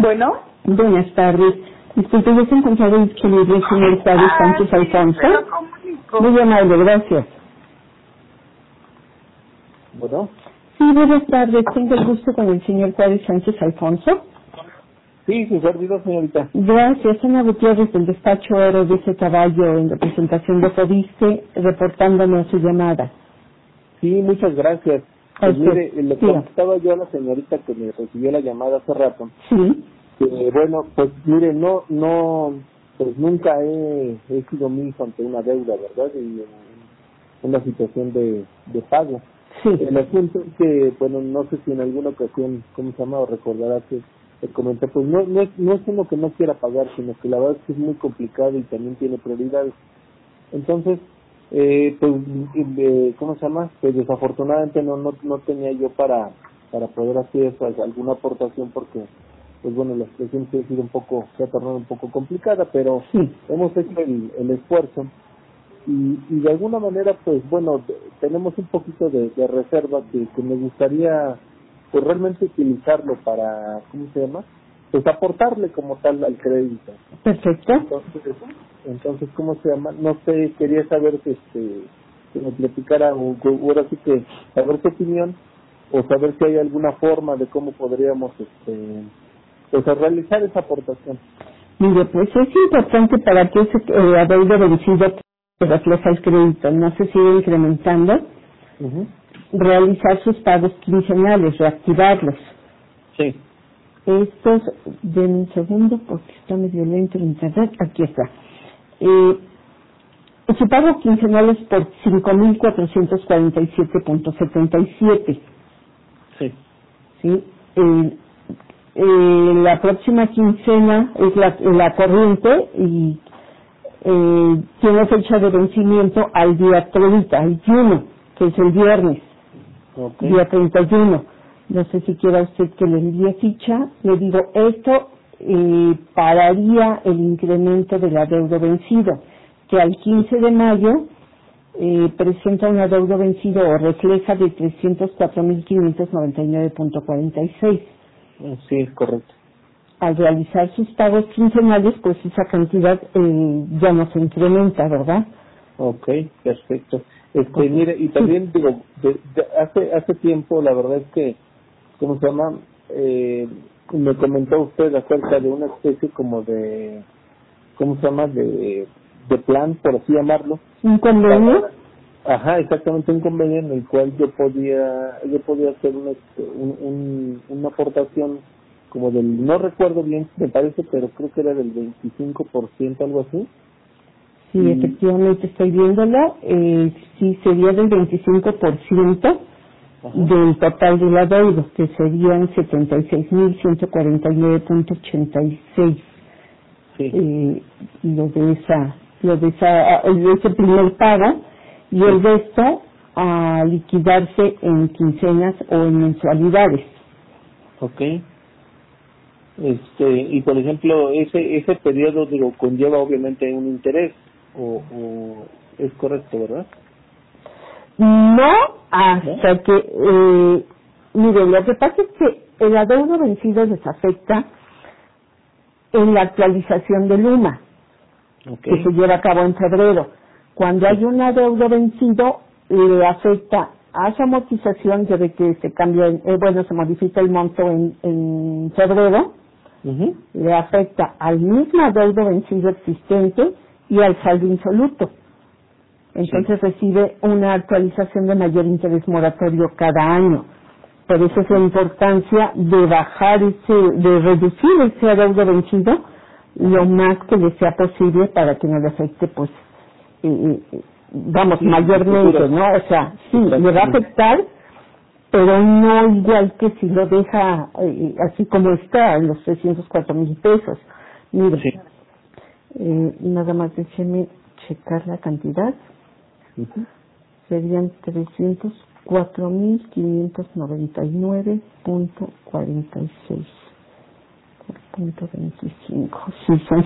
Bueno. Buenas tardes. Disculpe, ¿ya se encontraba disponible el señor Juárez Sánchez Alfonso? Se lo comunico. Muy amable, gracias. Bueno. Sí, buenas tardes. Tengo el gusto con el señor Juárez Sánchez Alfonso. Sí, su servidor, señorita. Gracias. Ana Gutiérrez del despacho Oro de ese caballo en representación de Codiste, reportándome su llamada. Sí, muchas gracias. Pues mire, le sí. contestaba yo a la señorita que me recibió la llamada hace rato. Sí. Bueno, pues mire, pues nunca he sido miso ante una deuda, ¿verdad? Y una situación de pago. Sí. El asunto es que, bueno, no sé si en alguna ocasión, ¿cómo se llama? O recordará que le comenté, pues no es uno que no quiera pagar, sino que la verdad es que es muy complicado y también tiene prioridades. Entonces, ¿cómo se llama? Pues desafortunadamente no tenía yo para poder hacer pues, alguna aportación porque, pues bueno, la situación se ha tornado un poco complicada, pero sí. Hemos hecho el esfuerzo y de alguna manera, pues bueno, tenemos un poquito de reserva que me gustaría, pues realmente utilizarlo para, ¿cómo se llama? Pues aportarle como tal al crédito. Perfecto. Entonces, ¿cómo se llama? No sé, quería saber que me platicara, o ahora sí que saber su opinión, o saber si hay alguna forma de cómo podríamos pues realizar esa aportación. Mire, pues es importante para que ese adeudo vencido que refleja el crédito no se siga incrementando, realizar sus pagos quincenales, reactivarlos. Sí. Estos, denme un segundo porque está medio lento el internet, aquí está. Su pago quincenal es por 5,447.77. Sí. ¿Sí? La próxima quincena es la corriente y tiene fecha de vencimiento al día 31, que es el viernes. Okay. Día 31. No sé si quiera usted que le envíe ficha. Le digo, esto pararía el incremento del adeudo vencido, que al 15 de mayo presenta un adeudo vencido o refleja de 304.599.46. Sí, es correcto. Al realizar sus pagos quincenales, pues esa cantidad ya no se incrementa, ¿verdad? Ok, perfecto. Mire, y también digo, hace tiempo, la verdad es que, ¿cómo se llama? Me comentó usted acerca de una especie como de, ¿cómo se llama? De plan, por así llamarlo. ¿Un convenio? Ajá, exactamente, un convenio en el cual yo podía hacer una aportación como no recuerdo bien, me parece, pero creo que era del 25%, algo así. Sí, efectivamente estoy viéndolo. Sí, sería del 25% del total del adeudo, que serían 76.149.86. Sí. Lo de ese primer pago, y el resto a liquidarse en quincenas o en mensualidades. Okay. Y por ejemplo, ese periodo, digo, conlleva obviamente un interés, o es correcto, ¿verdad? No, hasta que, mire, lo que pasa es que el adeudo vencido les afecta en la actualización del UMA, que se lleva a cabo en febrero. Cuando hay un adeudo vencido, le afecta a su amortización, ya ve que se cambia, se modifica el monto en febrero, le afecta al mismo adeudo vencido existente y al saldo insoluto. Entonces recibe una actualización de mayor interés moratorio cada año. Por eso es la importancia de de reducir ese adeudo vencido lo más que le sea posible para que no le afecte, pues, mayormente, ¿no? O sea, sí, le va a afectar, pero no igual que si lo deja así como está, en los 304,000 pesos. Mire, nada más déjeme checar la cantidad. Serían 304.599.46 por punto 25. Sí, son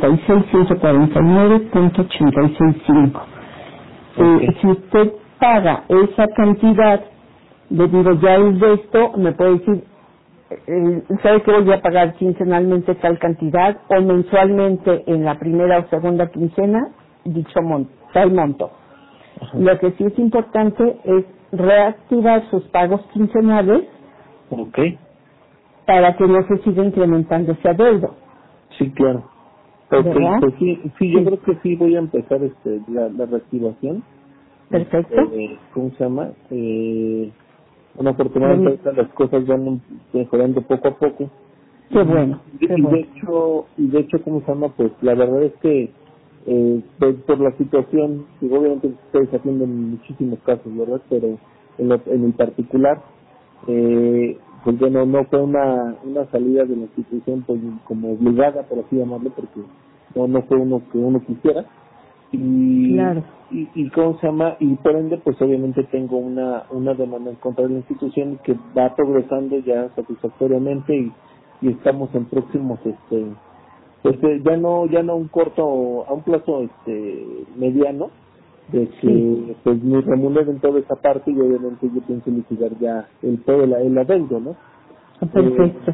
76.149.865. Si usted paga esa cantidad, le digo, ya el resto me puede decir, sabe que voy a pagar quincenalmente tal cantidad o mensualmente en la primera o segunda quincena dicho tal monto. Ajá. Lo que sí es importante es reactivar sus pagos quincenales Ok. para que no se siga incrementando ese adeudo, Sí, claro. Ok, ¿verdad? pues sí, yo creo que sí voy a empezar la reactivación. Perfecto. ¿Cómo se llama? Bueno, afortunadamente ahorita las cosas van mejorando poco a poco. Qué bueno, qué Y bueno. de hecho, ¿cómo se llama? Pues la verdad es que pues, por la situación, y obviamente estoy haciendo muchísimos casos, ¿verdad? Pero en el particular, pues bueno, no fue una salida de la institución pues como obligada, por así llamarlo, porque no fue uno que uno quisiera. Claro. Y cómo se llama, y por ende pues obviamente tengo una demanda en contra de la institución que va progresando ya satisfactoriamente y estamos en próximos pues ya no a un plazo mediano de que Sí. pues me remuneren toda esa parte y obviamente yo pienso liquidar ya todo el adeudo, ¿no? Perfecto.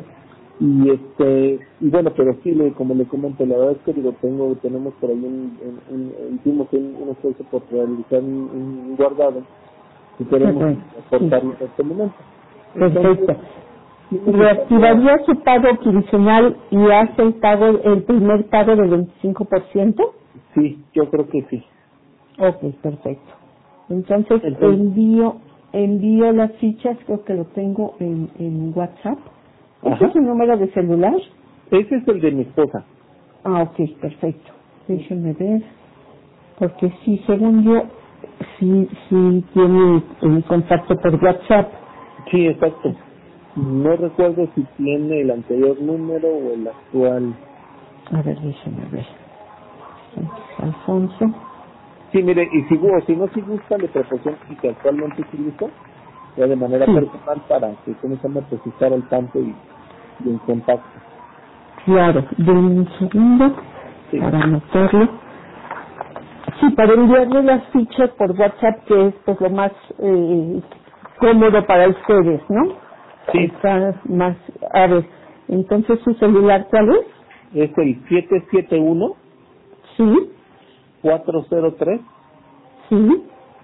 Y bueno, pero sí, como le comento, la verdad es que digo, tenemos por ahí hicimos un esfuerzo por realizar un guardado y Qué queremos bueno. Sí. aportarlo en este momento. Perfecto. Entonces, sí me gustaría, ¿Reactivaría su pago quincenal y hace el primer pago del 25%? sí, yo creo que sí. Ok, perfecto. Entonces Entonces, envío las fichas, creo que lo tengo en WhatsApp. ¿Este es ajá, su número de celular? ese es el de mi esposa. Ah, ok, perfecto. Déjenme ver, porque sí, según yo, sí tiene el contacto por WhatsApp. Sí, exacto. No recuerdo si tiene el anterior número o el actual. A ver, déjenme ver. Alfonso. Sí, mire, y si no, si gusta, le proporciono y que actualmente utilizo, ya de manera Sí, personal para que se me pues estar al tanto y en contacto. claro. De un segundo Sí, para anotarlo. Sí, para enviarle las fichas por WhatsApp, que es pues lo más cómodo para ustedes, ¿no? sí, Está más, a ver, entonces su celular, ¿cuál es? es el 771 Sí, 403 sí,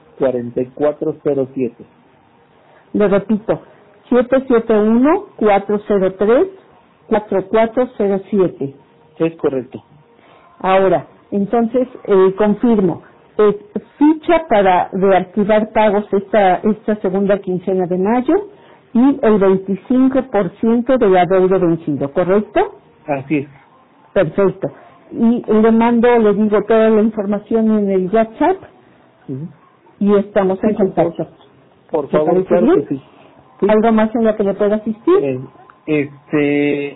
4407. le repito, 771-403-4407. Es correcto. Ahora, entonces, confirmo, es ficha para reactivar pagos esta segunda quincena de mayo y el 25% de la deuda vencido, ¿correcto? Así es. Perfecto. Y le mando, le digo toda la información en el WhatsApp Ujú. y estamos Sí, en contacto. por ¿Le favor, parece claro que bien? sí. Sí. ¿Algo más en lo que le pueda asistir? Eh, este,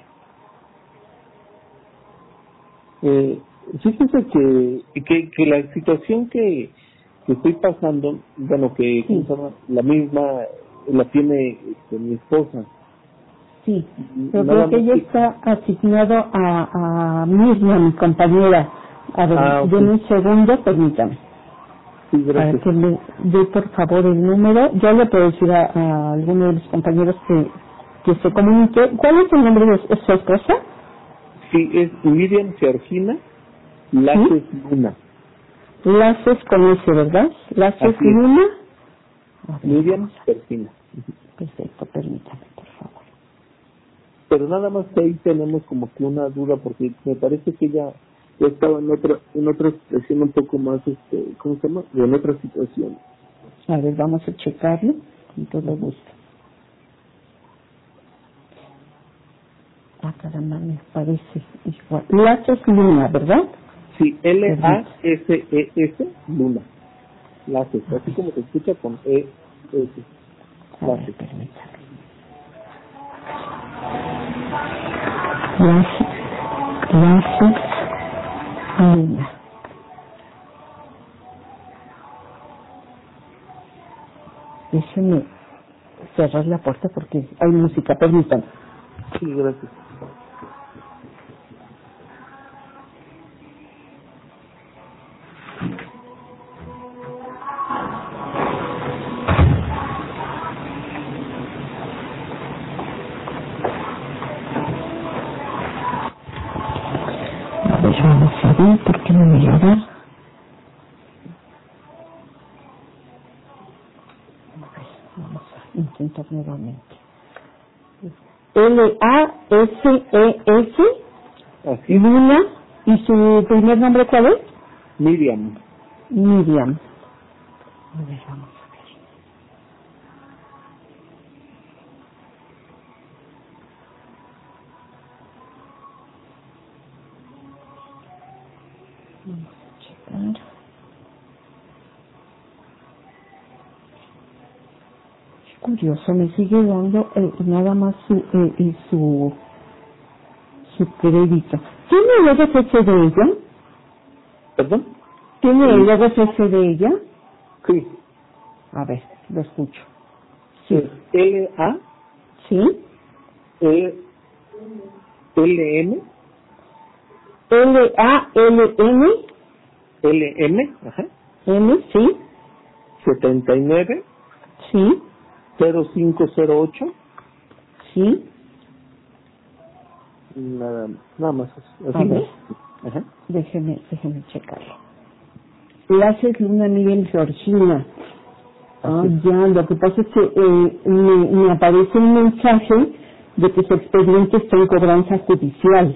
fíjese que la situación que estoy pasando, bueno, ¿cómo Sí, se llama? La misma la tiene mi esposa. sí. Yo Nada creo que más ella que, está asignado a Mirna, mi compañera. A ver, ok, denme un segundo, permítame. sí, Para gracias. que le dé por favor el número. Yo le puedo decir a alguno de los compañeros que se comunique. ¿Cuál es el nombre de su esposa? Sí, es Miriam Georgina ¿Sí? Lajes Luna. Laces con S, ¿verdad? Laces Así es, Luna. A ver, Miriam vamos a ver. Georgina. Perfecto, permítame, por favor. Pero nada más que ahí tenemos como que una duda porque me parece que ella ya estaba en otra situación un poco más, ¿cómo se llama? En otra situación. A ver, vamos a checarlo con todo gusto. Ah, caramba, me parece igual. Laces Luna, ¿verdad? Sí, Permítame. Lases, Luna. Lases, así como se escucha con ES. A ver, Lases. permítame. Laces Luna. Déjeme cerrar la puerta porque hay música, permítame. Sí, gracias. ver, ¿por qué no me lo da? Vamos a intentar nuevamente. L-A-S-E-S, Así. Luna, ¿y su primer nombre cuál es? Miriam. Miriam. A ver, vamos a ver. Vamos a checar. Curioso, me sigue dando nada más su crédito. ¿Tiene el RFC de ella? ¿Perdón? ¿Tiene el RFC de ella? Sí. A ver, lo escucho. Sí. Es L-A, ¿Sí? L-M, L-A-L-N, L-M, ajá, M, sí, 79, sí, 0508, sí. nada más. A ver, Ajá. déjeme checarlo. Gracias, Luna Miriam Georgina. Ah, ya, lo que pasa es que me aparece un mensaje de que su expediente está en cobranza judicial.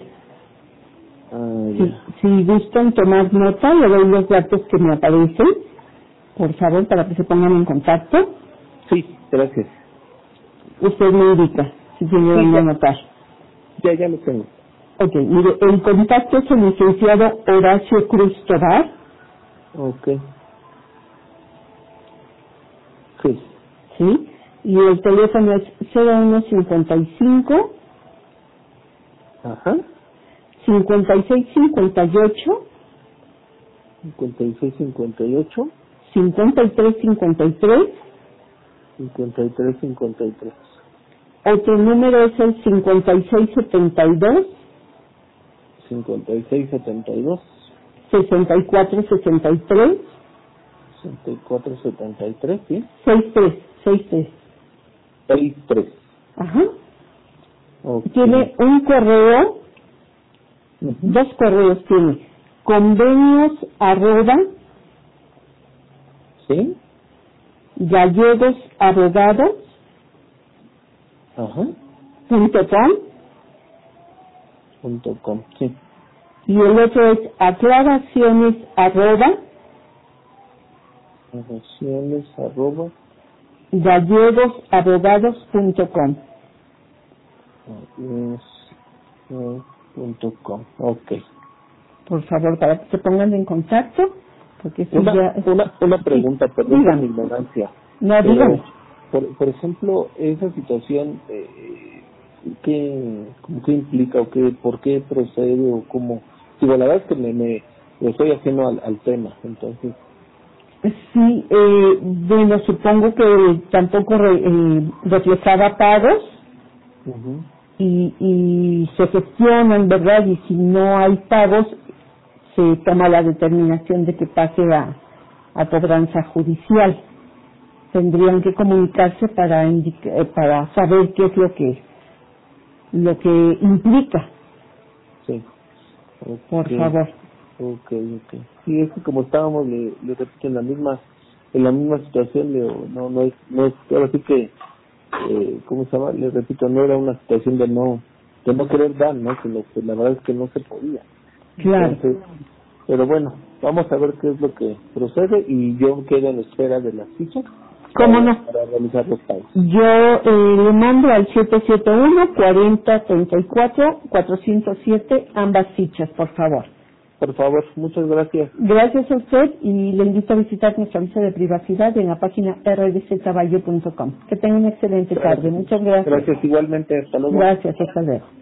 Si gustan tomar nota, le doy los datos que me aparecen, por favor, para que se pongan en contacto. Sí, gracias. Usted me indica si tiene que anotar. Ya lo tengo. Ok, mire, el contacto es el licenciado Horacio Cruz Tobar. Ok. Sí. ¿Sí? Y el teléfono es 0155 Ajá. 5658 5658 5353. 5353. Otro número es el 5672 5672 6463 6473, ¿sí? 63. 63. Ajá. Okay. Tiene un correo, dos correos tiene. Convenios @ ¿Sí? gallegos abogados Ajá. .com, sí. y el otro es aclaraciones @ Aclaraciones @ gallegosabogados.com. .com. Ok. Por favor, para que se pongan en contacto, porque si ya... Una pregunta, Sí, perdón por dígame. mi ignorancia. No, dígame. Por ejemplo, esa situación, ¿qué implica o por qué procede o cómo? Digo, la verdad es que me estoy haciendo al tema, entonces. Sí, bueno, supongo que tampoco reflejaba pagos y se gestionan, ¿verdad? Y si no hay pagos, se toma la determinación de que pase a cobranza judicial. Tendrían que comunicarse para saber qué es lo que implica. Sí. Okay. Por favor. Okay. Sí, es que como estábamos, le repito, en la misma situación, no es, ahora sí que, ¿cómo se llama? Le repito, no era una situación de no querer dar, ¿no? Sino que la verdad es que no se podía. Claro. Entonces, pero bueno, vamos a ver qué es lo que procede y yo quedo en espera de las fichas. ¿Cómo no? Para realizar los pagos. Yo le mando al 771-4034-407 ambas fichas, por favor. Por favor, muchas gracias. Gracias a usted y le invito a visitar nuestra lista de privacidad en la página rdccaballo.com. Que tenga una excelente tarde. Muchas gracias. Gracias igualmente. Hasta luego. Gracias, hasta luego.